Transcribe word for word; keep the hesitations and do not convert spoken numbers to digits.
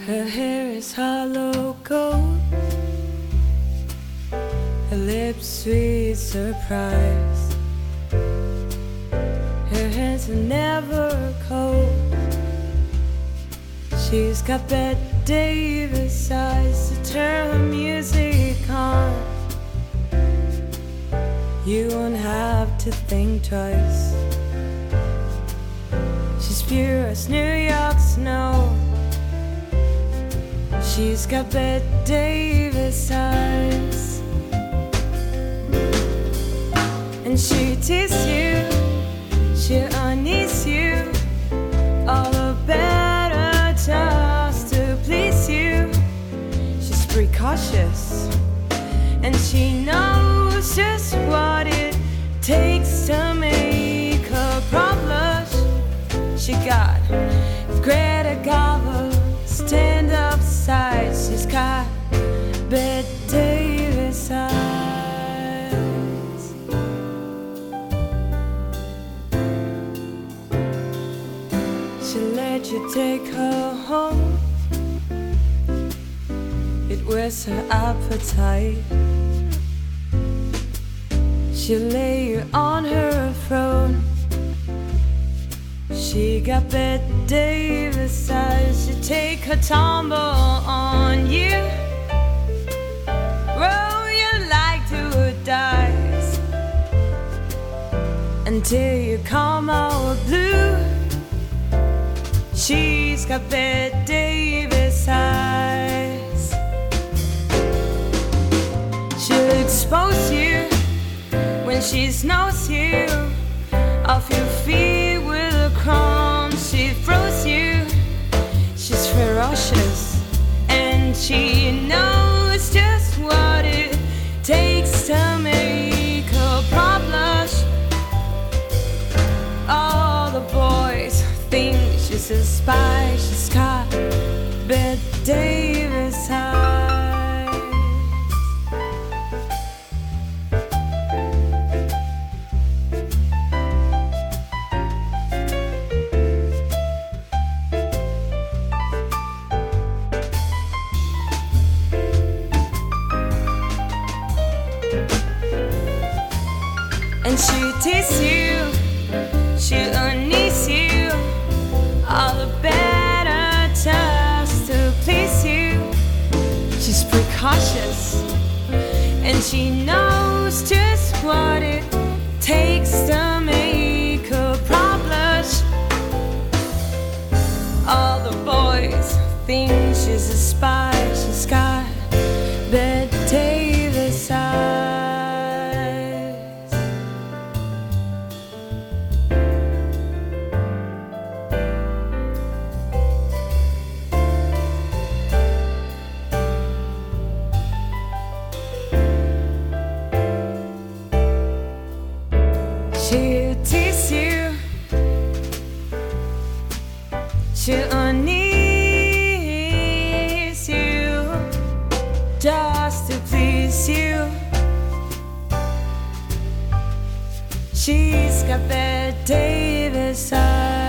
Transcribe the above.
Her hair is hollow gold, her lips sweet surprise. Her hands are never cold. She's got Bette Davis eyes to turn her music on. You won't have to think twice. She's pure as New York snow. She's got Bette Davis eyes. And she teases you, she unease you, all the better just to please you. She's precautious, and she knows just what it takes to make her problem. She got Greta Garbo stand up side. She's got Bette Davis eyes. She let you take her home. It was her appetite. She'll lay you on her throne. She got Bette Davis eyes. She take her tumble on you, roll you like two dice until you come out blue. She's got Bette Davis eyes. She'll expose you when she knows you off your feet with a crumb. She throws you. She's ferocious, and she knows just what it takes to make her problem. All the boys think she's a spy. She's got Bette Davis eyes. And she teases you, she unease you, all the better just to please you. She's precautious, and she knows just what it takes to make her problem. All the boys think she's a spy. She's got Bette Davis eyes. She'll tease you, she'll unease you just to please you. She's got Bette Davis eyes.